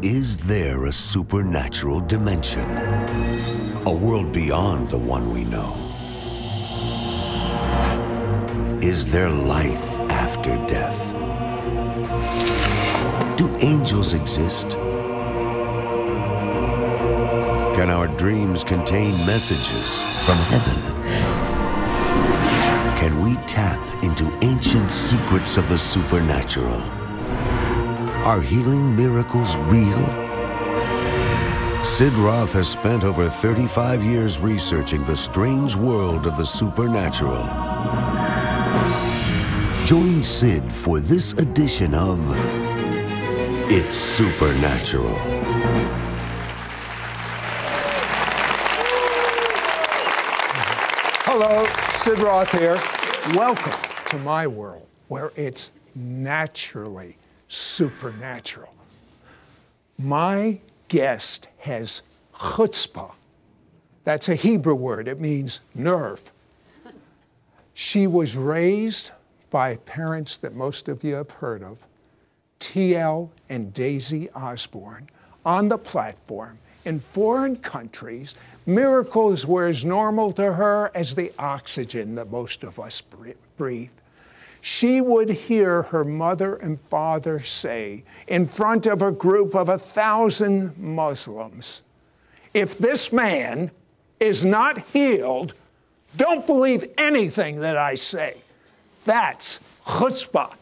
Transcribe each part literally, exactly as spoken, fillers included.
Is there a supernatural dimension? A world beyond the one we know? Is there life after death? Do angels exist? Can our dreams contain messages from heaven? Can we tap into ancient secrets of the supernatural? Are healing miracles real? Sid Roth has spent over thirty-five years researching the strange world of the supernatural. Join Sid for this edition of It's Supernatural. Hello, Sid Roth here. Welcome to my world, where it's naturally supernatural. My guest has chutzpah. That's a Hebrew word. It means nerve. She was raised by parents that most of you have heard of, T L and Daisy Osborne, on the platform in foreign countries. Miracles were as normal to her as the oxygen that most of us breathe. She would hear her mother and father say in front of a group of a thousand Muslims, if this man is not healed, don't believe anything that I say. That's chutzpah.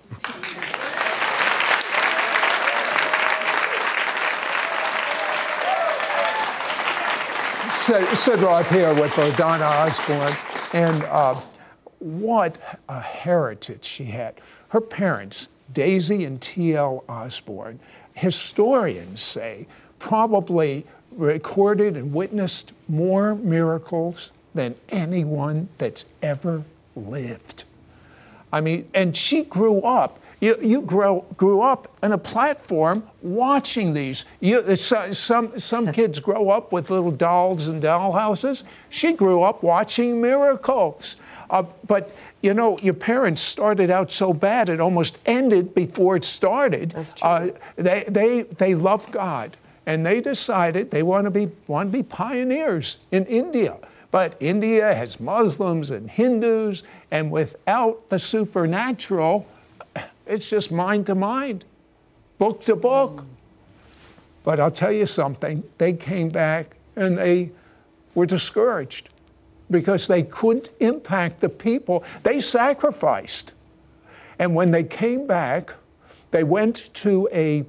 Sid, Sid Roth here with Donna Osborne, and uh, what a heritage she had. Her parents, Daisy and T L Osborne, historians say probably recorded and witnessed more miracles than anyone that's ever lived. I mean, and she grew up, you, you grow, grew up on a platform watching these. You, some, some kids grow up with little dolls and doll houses. She grew up watching miracles. Uh, but, you know, your parents started out so bad, it almost ended before it started. That's true. Uh, they, they, they love God, and they decided they want to be, want to be pioneers in India. But India has Muslims and Hindus, and without the supernatural, it's just mind to mind, book to book. Mm. But I'll tell you something, they came back and they were discouraged because they couldn't impact the people. They sacrificed. And when they came back, they went to a,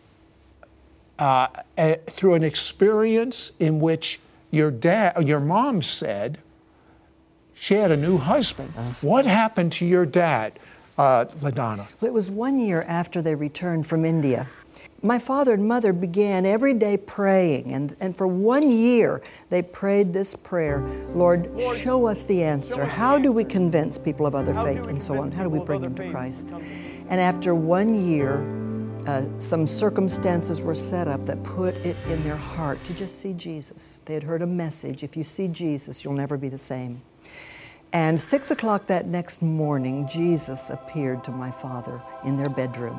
uh, a through an experience in which your dad, your mom said she had a new husband. Uh, what happened to your dad, uh, LaDonna? It was one year after they returned from India. My father and mother began every day praying, and, and for one year they prayed this prayer, Lord, Lord show us the answer. How do we convince people of other faith and so on? How do we bring them to Christ? And after one year, Uh, some circumstances were set up that put it in their heart to just see Jesus. They had heard a message, if you see Jesus, you'll never be the same. And six o'clock that next morning, Jesus appeared to my father in their bedroom.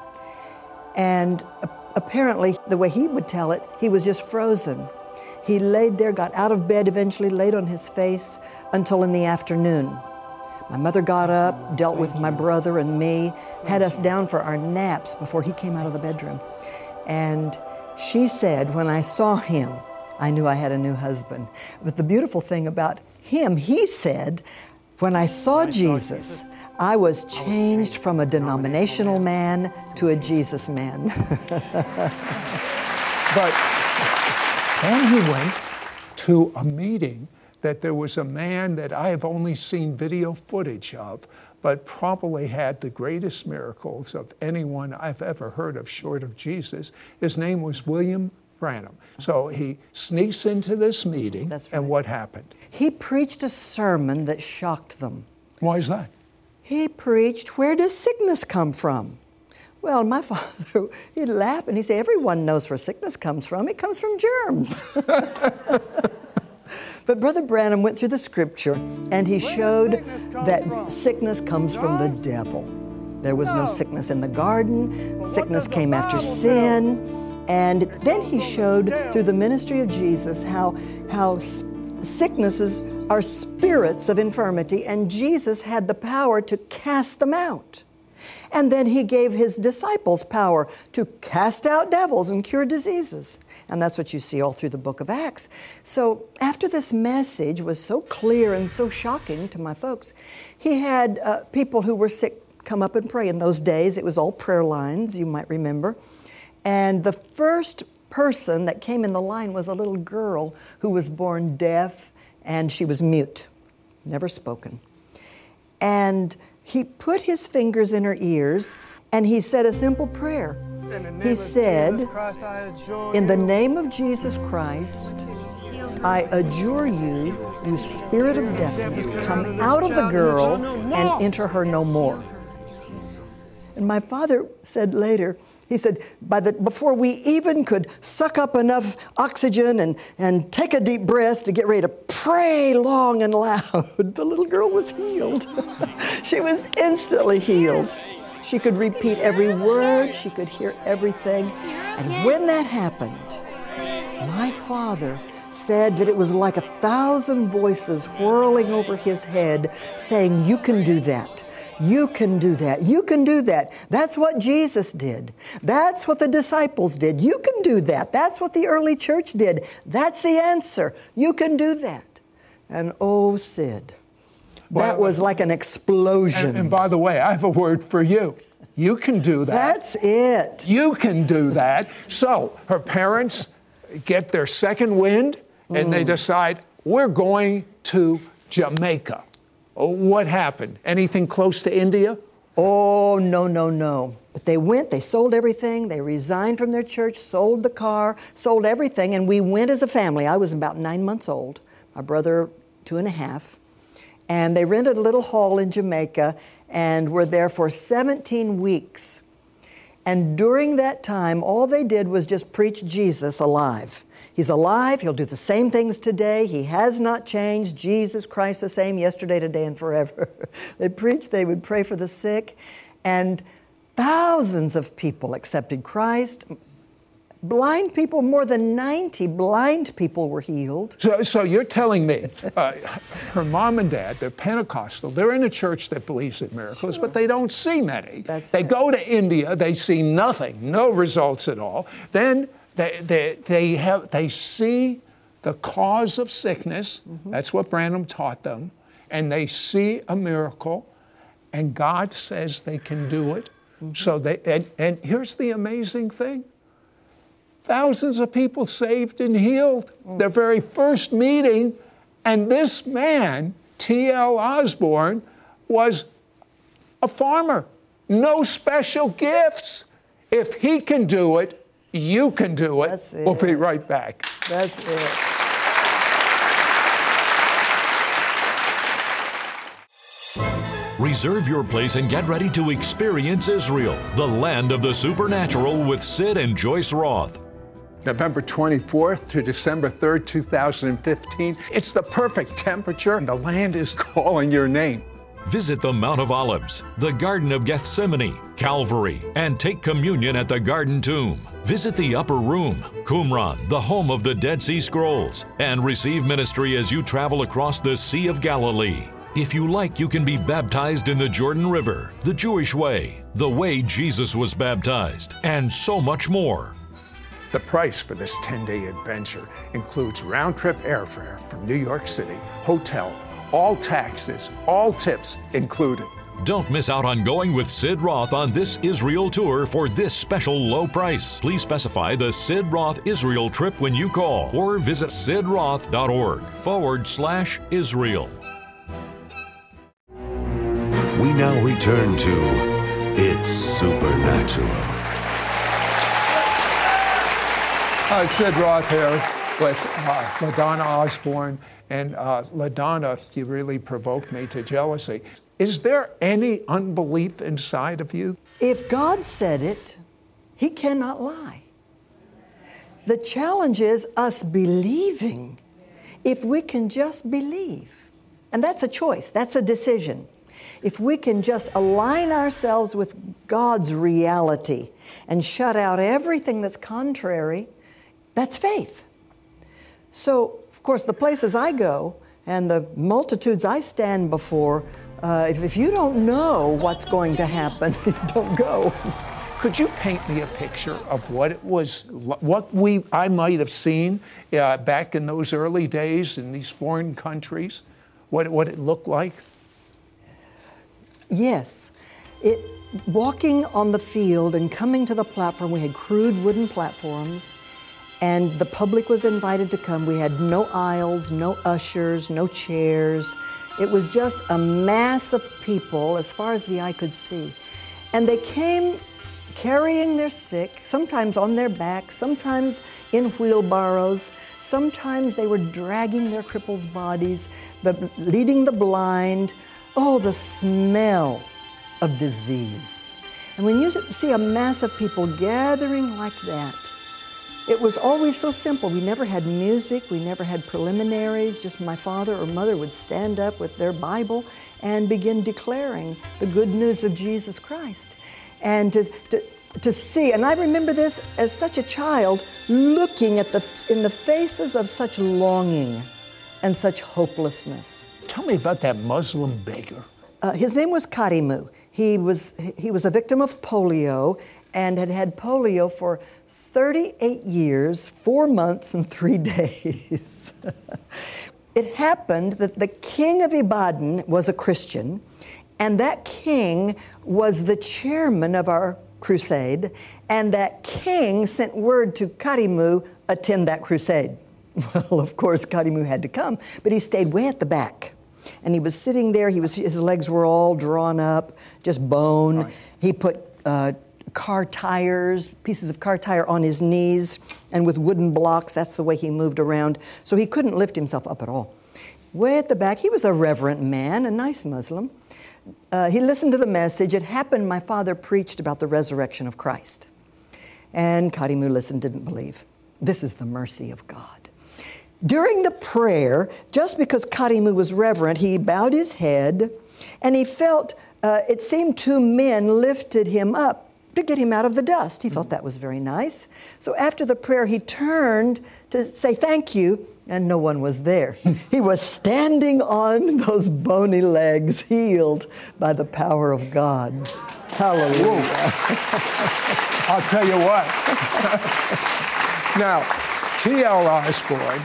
And uh, apparently, the way he would tell it, he was just frozen. He laid there, got out of bed eventually, laid on his face until in the afternoon. My mother got up, dealt with my brother and me, had us down for our naps before he came out of the bedroom. And she said, when I saw him, I knew I had a new husband. But the beautiful thing about him, he said, when I saw Jesus, I was changed from a denominational man to a Jesus man. But then he went to a meeting that there was a man that I have only seen video footage of, but probably had the greatest miracles of anyone I've ever heard of short of Jesus. His name was William Branham. So he sneaks into this meeting. That's right. And what happened? He preached a sermon that shocked them. Why is that? He preached, where does sickness come from? Well, my father, he'd laugh and he'd say, everyone knows where sickness comes from. It comes from germs. But Brother Branham went through the scripture and he showed that sickness comes from the devil. There was no sickness in the garden. Sickness came after sin. And then he showed through the ministry of Jesus how, how sicknesses are spirits of infirmity, and Jesus had the power to cast them out. And then he gave his disciples power to cast out devils and cure diseases. And that's what you see all through the book of Acts. So after this message was so clear and so shocking to my folks, he had uh, people who were sick come up and pray. In those days, it was all prayer lines, you might remember. And the first person that came in the line was a little girl who was born deaf, and she was mute, never spoken. And he put his fingers in her ears, and he said a simple prayer. He said, "In the name of Jesus Christ, I adjure you, you spirit of deafness, come out of the girl and enter her no more." And my father said later, he said, By the, before we even could suck up enough oxygen and, and take a deep breath to get ready to pray long and loud, the little girl was healed. She was instantly healed. She could repeat every word, she could hear everything. And when that happened, my father said that it was like a thousand voices whirling over his head saying, "You can do that. You can do that. You can do that. That's what Jesus did. That's what the disciples did. You can do that. That's what the early church did. That's the answer. You can do that." And oh, Sid, well, that was like an explosion. And, and by the way, I have a word for you. You can do that. That's it. You can do that. So her parents get their second wind, and mm. they decide, we're going to Jamaica. Oh, what happened? Anything close to India? Oh, no, no, no. But they went, they sold everything, they resigned from their church, sold the car, sold everything, and we went as a family. I was about nine months old, my brother two and a half, and they rented a little hall in Jamaica and were there for seventeen weeks. And during that time, all they did was just preach Jesus alive. He's alive. He'll do the same things today. He has not changed. Jesus Christ the same yesterday, today, and forever. They preached. They would pray for the sick. And thousands of people accepted Christ. Blind people, more than ninety blind people were healed. So, so you're telling me uh, her mom and dad, they're Pentecostal. They're in a church that believes in miracles, sure. but they don't see many. That's they it. go to India. They see nothing, no results at all. Then They, they, they, have, they see the cause of sickness. Mm-hmm. That's what Branham taught them. And they see a miracle, and God says they can do it. Mm-hmm. So they, and, and here's the amazing thing. Thousands of people saved and healed. Mm. Their very first meeting, and this man, T L Osborne, was a farmer. No special gifts. If he can do it, you can do it. That's it. We'll be right back. That's it. Reserve your place and get ready to experience Israel, the land of the supernatural, with Sid and Joyce Roth. November twenty-fourth to December third, two thousand fifteen. It's the perfect temperature, and the land is calling your name. Visit the Mount of Olives, the Garden of Gethsemane, Calvary, and take communion at the Garden Tomb. Visit the Upper Room, Qumran, the home of the Dead Sea Scrolls, and receive ministry as you travel across the Sea of Galilee. If you like, you can be baptized in the Jordan River, the Jewish way, the way Jesus was baptized, and so much more. The price for this ten-day adventure includes round-trip airfare from New York City, hotel, all taxes, all tips included. Don't miss out on going with Sid Roth on this Israel tour for this special low price. Please specify the Sid Roth Israel trip when you call or visit sidroth.org forward slash Israel. We now return to It's Supernatural. Uh, Sid Roth here with uh, LaDonna Osborne. And uh, LaDonna, you really provoked me to jealousy. Is there any unbelief inside of you? If God said it, He cannot lie. The challenge is us believing. If we can just believe. And that's a choice. That's a decision. if we can just align ourselves with God's reality and shut out everything that's contrary, that's faith. So, of course, the places I go and the multitudes I stand before, uh, if, if you don't know what's going to happen, don't go. Could you paint me a picture of what it was, what we I might have seen uh, back in those early days in these foreign countries, what it, what it looked like? Yes. It, walking on the field and coming to the platform, we had crude wooden platforms, and the public was invited to come. We had no aisles, no ushers, no chairs. It was just a mass of people as far as the eye could see. And they came carrying their sick, sometimes on their backs, sometimes in wheelbarrows, sometimes they were dragging their cripples' bodies, the, leading the blind. Oh, the smell of disease. And when you see a mass of people gathering like that, it was always so simple. We never had music, we never had preliminaries, just my father or mother would stand up with their Bible and begin declaring the good news of Jesus Christ. And to, to, to see, and I remember this as such a child, looking at the, in the faces of such longing and such hopelessness. Tell me about that Muslim beggar. Uh, his name was Karimu. He was, he was a victim of polio and had had polio for thirty-eight years, four months, and three days. It happened that the king of Ibadan was a Christian, and that king was the chairman of our crusade, and that king sent word to Karimu, attend that crusade. Well, of course, Karimu had to come, but he stayed way at the back. And he was sitting there, he was, his legs were all drawn up, just bone. Right. He put uh, car tires, pieces of car tire on his knees, and with wooden blocks, that's the way he moved around. So he couldn't lift himself up at all. Way at the back, he was a reverent man, a nice Muslim. Uh, he listened to the message. It happened, my father preached about the resurrection of Christ. And Karimu listened, didn't believe. This is the mercy of God. During the prayer, just because Karimu was reverent, he bowed his head, and he felt, uh, it seemed two men lifted him up to get him out of the dust. He thought that was very nice. So after the prayer, he turned to say thank you, and no one was there. He was standing on those bony legs, healed by the power of God. Hallelujah. I'll tell you what. Now, T L Osborne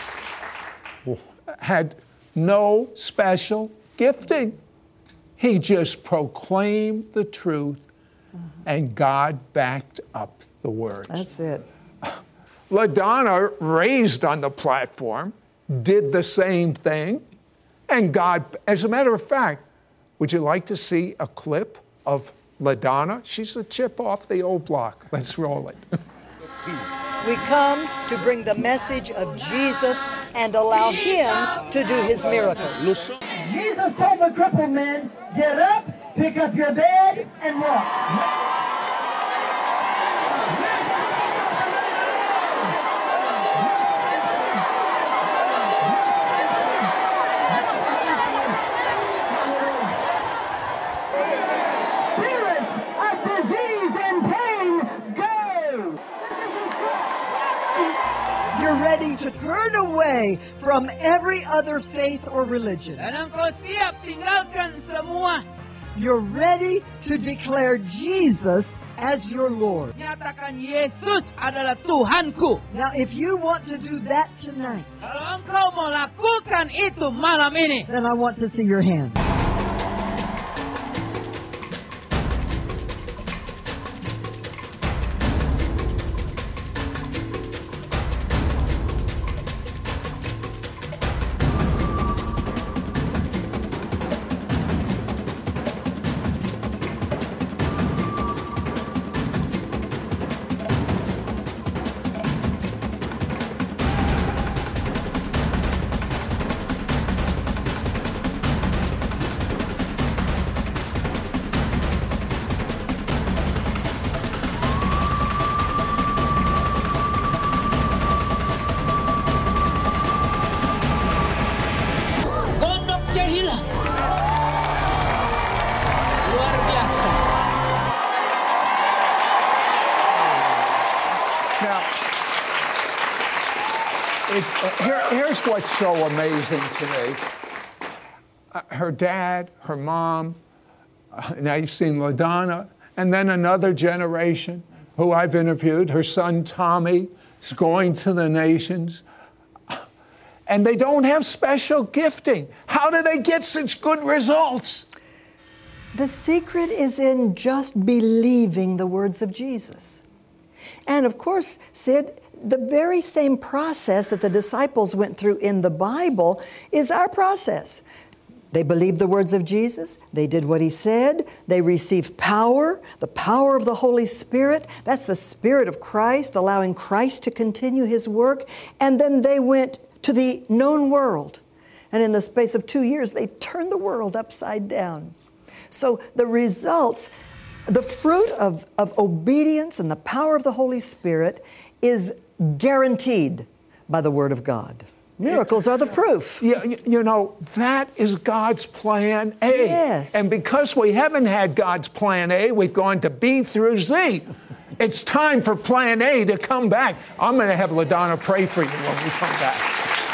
had no special gifting. He just proclaimed the truth, uh-huh. and God backed up the words. That's it. LaDonna, raised on the platform, did the same thing, and God, as a matter of fact, would you like to see a clip of LaDonna? She's a chip off the old block. Let's roll it. We come to bring the message of Jesus and allow Him to do His miracles. Jesus told the crippled man, get up, pick up your bed, and walk. You're ready to turn away from every other faith or religion. You're ready to declare Jesus as your Lord. Now, if you want to do that tonight, then I want to see your hands. Now, it, here, here's what's so amazing to me. Uh, her dad, her mom, uh, now you've seen LaDonna, and then another generation who I've interviewed, her son Tommy is going to the nations, and they don't have special gifting. How do they get such good results? The secret is in just believing the words of Jesus. And of course, Sid, the very same process that the disciples went through in the Bible is our process. They believed the words of Jesus. They did what he said. They received power, the power of the Holy Spirit. That's the Spirit of Christ, allowing Christ to continue his work. And then they went to the known world. And in the space of two years, they turned the world upside down. So the results, the fruit of, of obedience and the power of the Holy Spirit is guaranteed by the Word of God. Miracles are the proof. You, you know, that is God's plan A. Yes. And because we haven't had God's plan A, we've gone to B through Z. It's time for plan A to come back. I'm going to have LaDonna pray for you when we come back.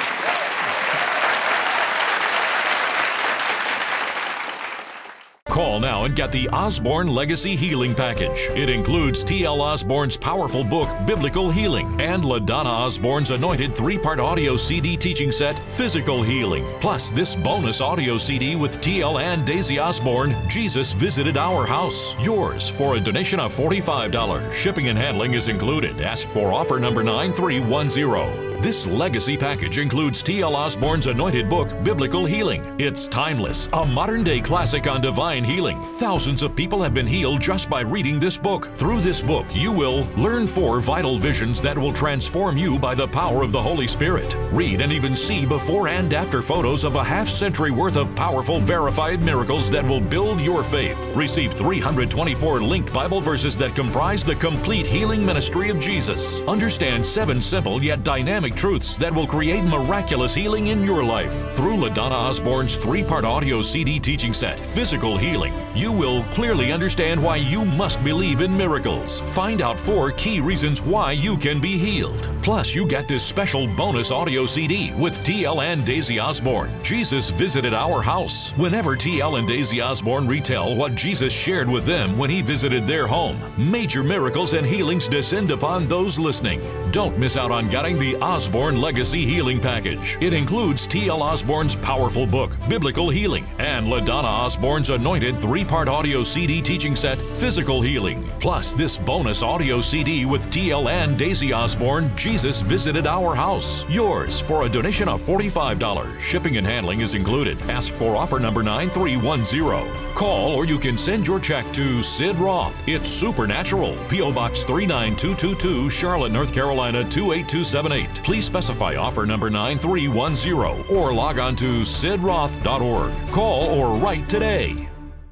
Call now and get the Osborne Legacy Healing Package. It includes T L Osborne's powerful book, Biblical Healing, and LaDonna Osborne's anointed three-part audio C D teaching set, Physical Healing. Plus, this bonus audio C D with T L and Daisy Osborne, Jesus Visited Our House. Yours for a donation of forty-five dollars. Shipping and handling is included. Ask for offer number nine three one zero. This legacy package includes T L Osborne's anointed book, Biblical Healing. It's timeless, a modern-day classic on divine healing. Thousands of people have been healed just by reading this book. Through this book, you will learn four vital visions that will transform you by the power of the Holy Spirit. Read and even see before and after photos of a half-century worth of powerful, verified miracles that will build your faith. Receive three hundred twenty-four linked Bible verses that comprise the complete healing ministry of Jesus. Understand seven simple yet dynamic truths that will create miraculous healing in your life. Through LaDonna Osborne's three-part audio C D teaching set, Physical Healing, you will clearly understand why you must believe in miracles. Find out four key reasons why you can be healed. Plus, you get this special bonus audio C D with T L and Daisy Osborne, Jesus Visited Our House. Whenever T L and Daisy Osborne retell what Jesus shared with them when he visited their home, major miracles and healings descend upon those listening. Don't miss out on getting the Osborne Legacy Healing Package. It includes T L Osborne's powerful book, Biblical Healing, and LaDonna Osborne's anointed three-part audio C D teaching set, Physical Healing. Plus, this bonus audio C D with T L and Daisy Osborne, Jesus Visited Our House. Yours for a donation of forty-five dollars. Shipping and handling is included. Ask for offer number nine three one zero. Call or you can send your check to Sid Roth. It's Supernatural, P O Box three nine two two two, Charlotte, North Carolina two eight two seven eight. Please specify offer number nine three one zero or log on to sid roth dot org. Call or write today.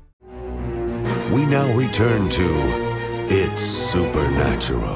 We now return to It's Supernatural.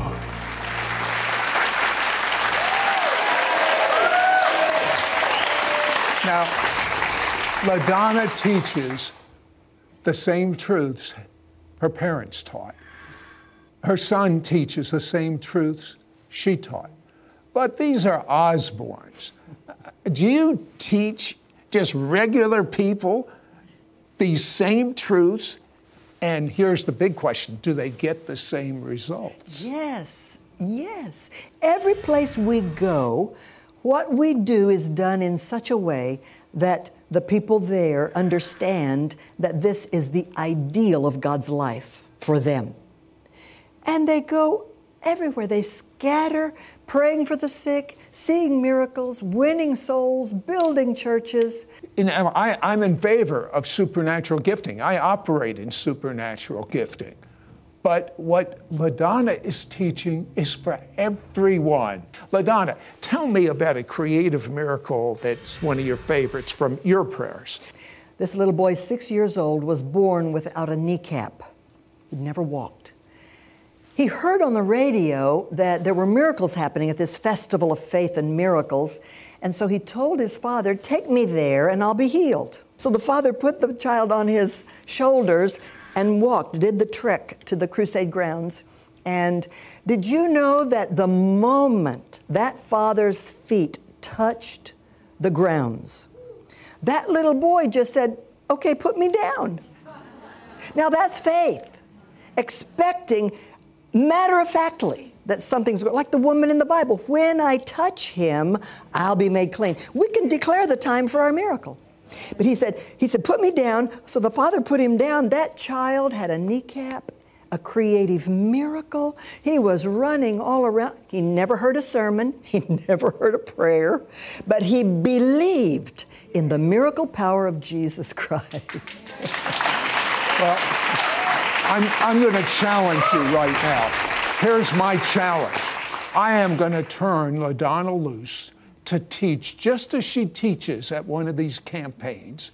Now, LaDonna teaches the same truths her parents taught. Her son teaches the same truths she taught. But these are Osbornes. Do you teach just regular people these same truths? And here's the big question, do they get the same results? Yes, yes. Every place we go, what we do is done in such a way that the people there understand that this is the ideal of God's life for them. And they go everywhere. They scatter, praying for the sick, seeing miracles, winning souls, building churches. You know, I, I'm in favor of supernatural gifting. I operate in supernatural gifting. But what LaDonna is teaching is for everyone. LaDonna, tell me about a creative miracle that's one of your favorites from your prayers. This little boy, six years old, was born without a kneecap. He'd never walked. He heard on the radio that there were miracles happening at this festival of faith and miracles, and so he told his father, "Take me there and I'll be healed." So the father put the child on his shoulders and walked, did the trek to the crusade grounds, And did you know that the moment that father's feet touched the grounds, that little boy just said, okay, put me down. Now that's faith, expecting matter-of-factly that something's going, like the woman in the Bible, when I touch him, I'll be made clean. We can declare the time for our miracle. But he said, he said, put me down. So the father put him down. That child had a kneecap, a creative miracle. He was running all around. He never heard a sermon. He never heard a prayer. But he believed in the miracle power of Jesus Christ. Well, I'm, I'm going to challenge you right now. Here's my challenge. I am going to turn LaDonna loose to teach just as she teaches at one of these campaigns,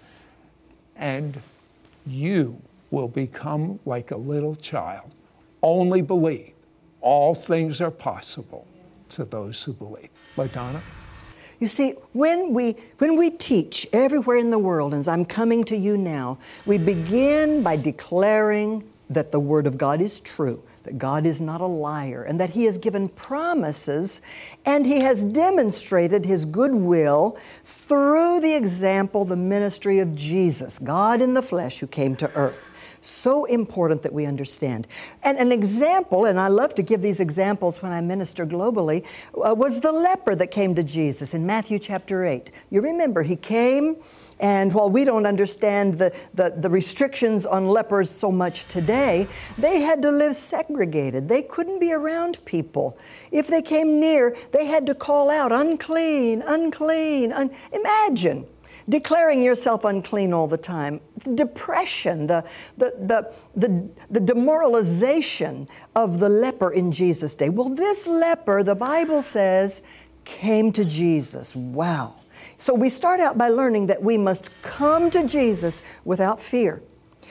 and you will become like a little child. Only believe. All things are possible to those who believe. LaDonna? You see, when we, when we teach everywhere in the world, as I'm coming to you now, we begin by declaring that the Word of God is true, that God is not a liar, and that He has given promises, and He has demonstrated His goodwill through the example, the ministry of Jesus, God in the flesh who came to earth. So important that we understand. And an example, and I love to give these examples when I minister globally, uh, was the leper that came to Jesus in Matthew chapter eight. You remember, he came, and while we don't understand the, the, the restrictions on lepers so much today, they had to live segregated. They couldn't be around people. If they came near, they had to call out, unclean, unclean. Un Imagine declaring yourself unclean all the time. Depression, the, the, the, the, the demoralization of the leper in Jesus' day. Well, this leper, the Bible says, came to Jesus. Wow. So we start out by learning that we must come to Jesus without fear.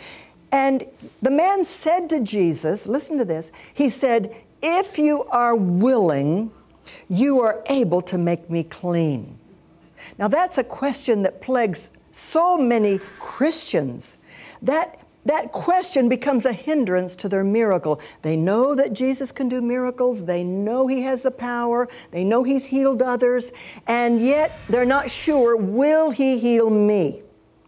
And the man said to Jesus, listen to this, he said, if you are willing, you are able to make me clean. Now that's a question that plagues so many Christians. That, that question becomes a hindrance to their miracle. They know that Jesus can do miracles. They know He has the power. They know He's healed others. And yet they're not sure, will He heal me?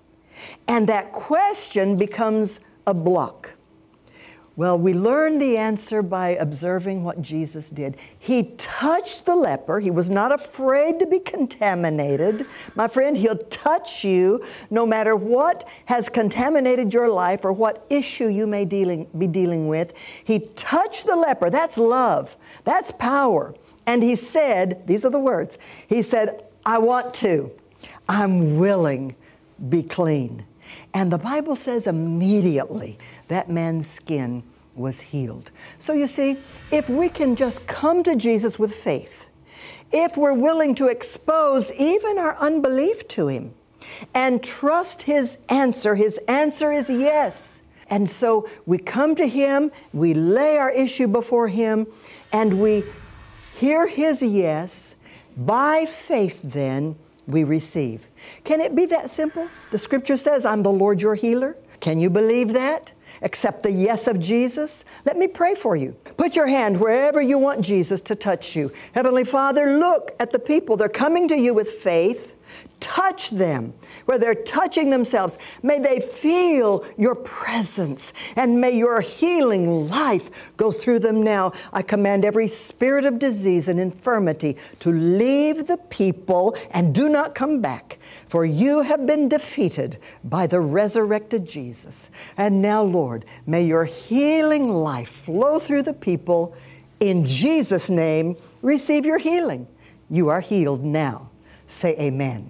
And that question becomes a block. Well, we learn the answer by observing what Jesus did. He touched the leper. He was not afraid to be contaminated. My friend, He'll touch you no matter what has contaminated your life or what issue you may dealing, be dealing with. He touched the leper. That's love. That's power. And He said, these are the words, He said, I want to. I'm willing. Be clean. And the Bible says immediately that man's skin was healed. So you see, if we can just come to Jesus with faith, if we're willing to expose even our unbelief to Him and trust His answer, His answer is yes. And so we come to Him, we lay our issue before Him, and we hear His yes. By faith then, we receive. Can it be that simple? The Scripture says, I'm the Lord your healer. Can you believe that? Accept the yes of Jesus? Let me pray for you. Put your hand wherever you want Jesus to touch you. Heavenly Father, look at the people. They're coming to you with faith. Touch them where they're touching themselves. May they feel your presence, and may your healing life go through them now. I command every spirit of disease and infirmity to leave the people and do not come back, for you have been defeated by the resurrected Jesus. And now, Lord, may your healing life flow through the people. In Jesus' name, receive your healing. You are healed now. Say amen.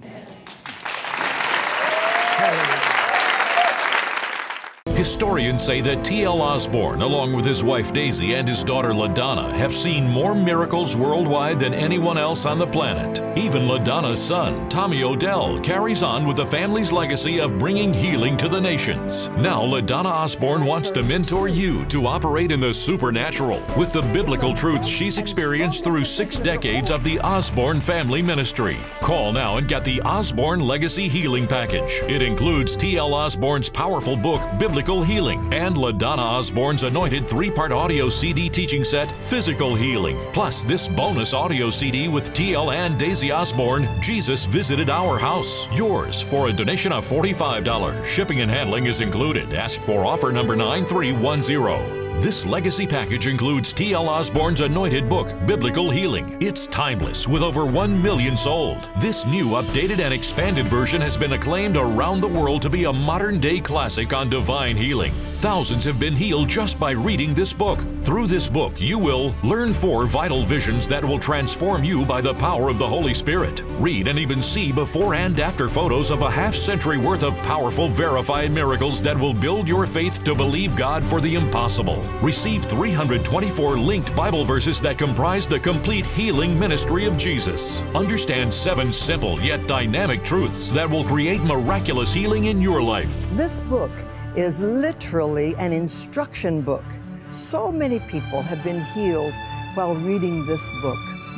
Historians say that T L Osborn, along with his wife Daisy and his daughter LaDonna, have seen more miracles worldwide than anyone else on the planet. Even LaDonna's son, Tommy Odell, carries on with the family's legacy of bringing healing to the nations. Now, LaDonna Osborn wants to mentor you to operate in the supernatural with the biblical truths she's experienced through six decades of the Osborn family ministry. Call now and get the Osborn Legacy Healing Package. It includes T L Osborn's powerful book, Biblical Biblical Healing, and LaDonna Osborne's anointed three-part audio C D teaching set, Physical Healing. Plus this bonus audio C D with T L and Daisy Osborne, Jesus Visited Our House. Yours for a donation of forty-five dollars. Shipping and handling is included. Ask for offer number nine three one zero. This legacy package includes T L Osborne's anointed book, Biblical Healing. It's timeless, with over one million sold. This new, updated, and expanded version has been acclaimed around the world to be a modern-day classic on divine healing. Thousands have been healed just by reading this book. Through this book, you will learn four vital visions that will transform you by the power of the Holy Spirit. Read and even see before and after photos of a half-century worth of powerful, verified miracles that will build your faith to believe God for the impossible. Receive three hundred twenty-four linked Bible verses that comprise the complete healing ministry of Jesus. Understand seven simple yet dynamic truths that will create miraculous healing in your life. This book is literally an instruction book. So many people have been healed while reading this book.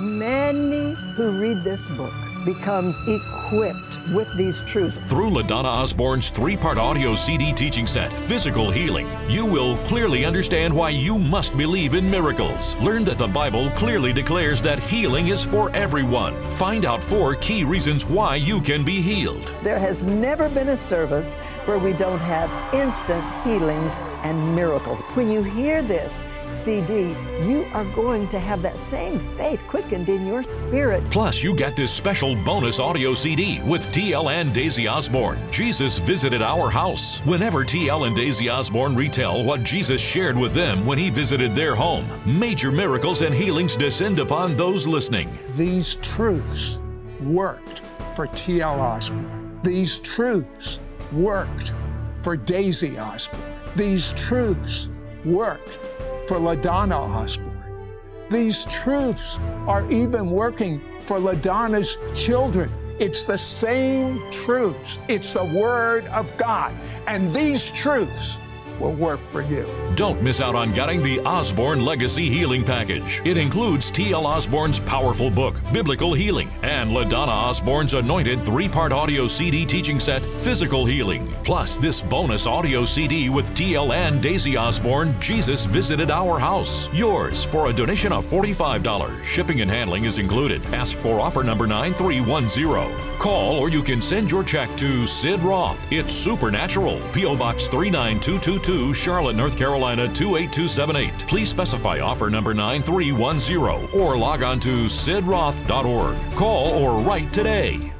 Many who read this book becomes equipped with these truths. Through LaDonna Osborne's three-part audio C D teaching set, Physical Healing, you will clearly understand why you must believe in miracles. Learn that the Bible clearly declares that healing is for everyone. Find out four key reasons why you can be healed. There has never been a service where we don't have instant healings and miracles. When you hear this C D, you are going to have that same faith quickened in your spirit. Plus, you get this special bonus audio C D with T L and Daisy Osborne, Jesus Visited Our House. Whenever T L and Daisy Osborne retell what Jesus shared with them when he visited their home, major miracles and healings descend upon those listening. These truths worked for T L Osborne. These truths worked for Daisy Osborne. These truths worked for LaDonna Osborne. These truths are even working for LaDonna's children. It's the same truths. It's the Word of God. And these truths will work for you. Don't miss out on getting the Osborne Legacy Healing Package. It includes T L Osborne's powerful book, Biblical Healing, and LaDonna Osborne's anointed three-part audio C D teaching set, Physical Healing. Plus, this bonus audio C D with T L and Daisy Osborne, Jesus Visited Our House. Yours for a donation of forty-five dollars. Shipping and handling is included. Ask for offer number nine three one zero. Call or you can send your check to Sid Roth. It's Supernatural, P O Box three nine two two two, Charlotte, North Carolina two eight two seven eight. Please specify offer number nine three one zero or log on to sid roth dot org. Call or write today.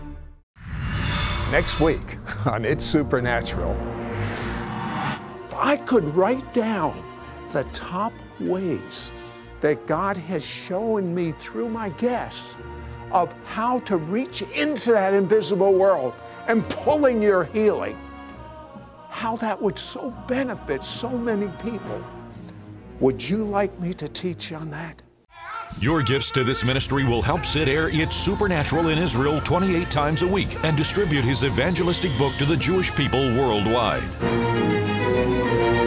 Next week on It's Supernatural, I could write down the top ways that God has shown me through my guests of how to reach into that invisible world and pulling your healing. How that would so benefit so many people. Would you like me to teach on that? Your gifts to this ministry will help Sid air It's Supernatural in Israel twenty-eight times a week and distribute his evangelistic book to the Jewish people worldwide.